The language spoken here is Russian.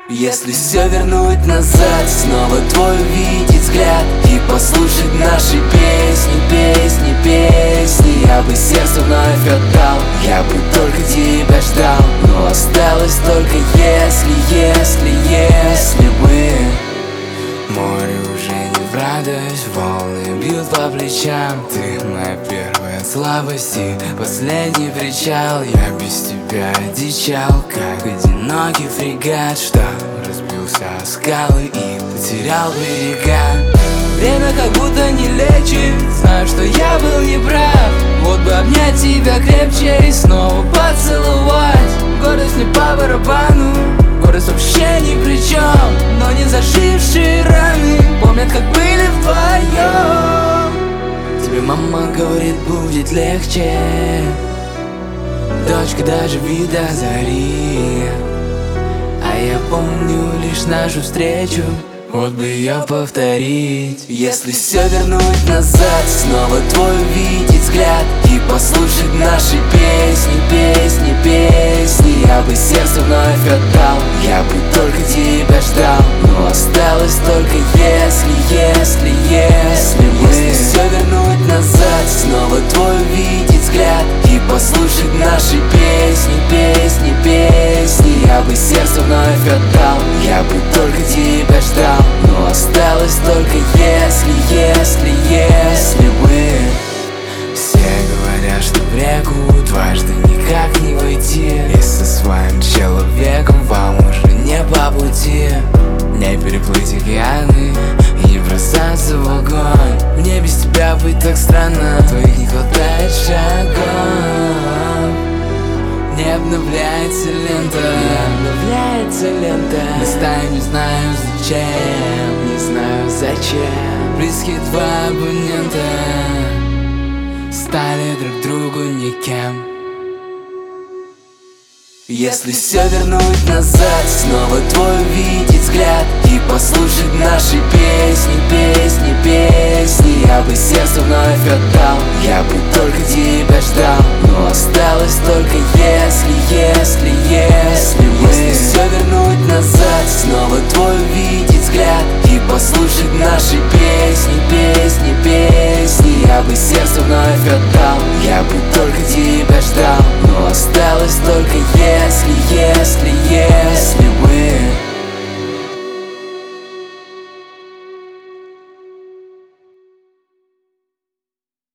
Если все вернуть назад, снова твой увидеть взгляд и послушать наши песни, песни, песни, я бы сердце вновь отдал, я бы только тебя ждал. Но осталось только если бы. Море уже не в радость, волны бьют по плечам. Ты моя первая слабость и последний причал. Я без тебя одичал, как одинокий фрегат, что разбился о скалы и потерял берега. Время как будто не лечит, знаю, что я был неправ. Вот бы обнять тебя крепче и снова поцеловать. Гордость не по барабану, гордость вообще ни при чем, но не зажившие раны помнят, как были вдвоем. Тебе мама говорит, будет легче, дочка, даже вида зари. А я помню лишь нашу встречу, вот бы ее повторить. Если все вернуть назад, снова твой увидеть взгляд и послушать наши песни, песни, песни, я бы сердце вновь отдал, я бы только тебя ждал. Но осталось только если бы. Если все вернуть назад, снова твой увидеть взгляд и послушать наши песни, песни, песни, я бы сердце вновь отдал, я бы только тебя ждал. Но осталось только если бы. Все говорят, что в реку дважды никак не войти, и со своим человеком вам уже не по пути. Не переплыть океаны и не бросаться в огонь. Мне без тебя быть так странно, твоих не хватает шагов. Не обновляется лента, Листаю, не знаю зачем, не знаю зачем. Близкие два абонента стали друг другу никем. Если все вернуть назад, снова твой увидеть взгляд и послушать наши песни, песни, песни, я бы сердце вновь отдал, я бы только тебя ждал. Но осталось только если бы. Если все вернуть назад, снова твой увидеть взгляд и послушать наши песни, песни, песни, я бы сердце вновь отдал, я бы только тебя ждал.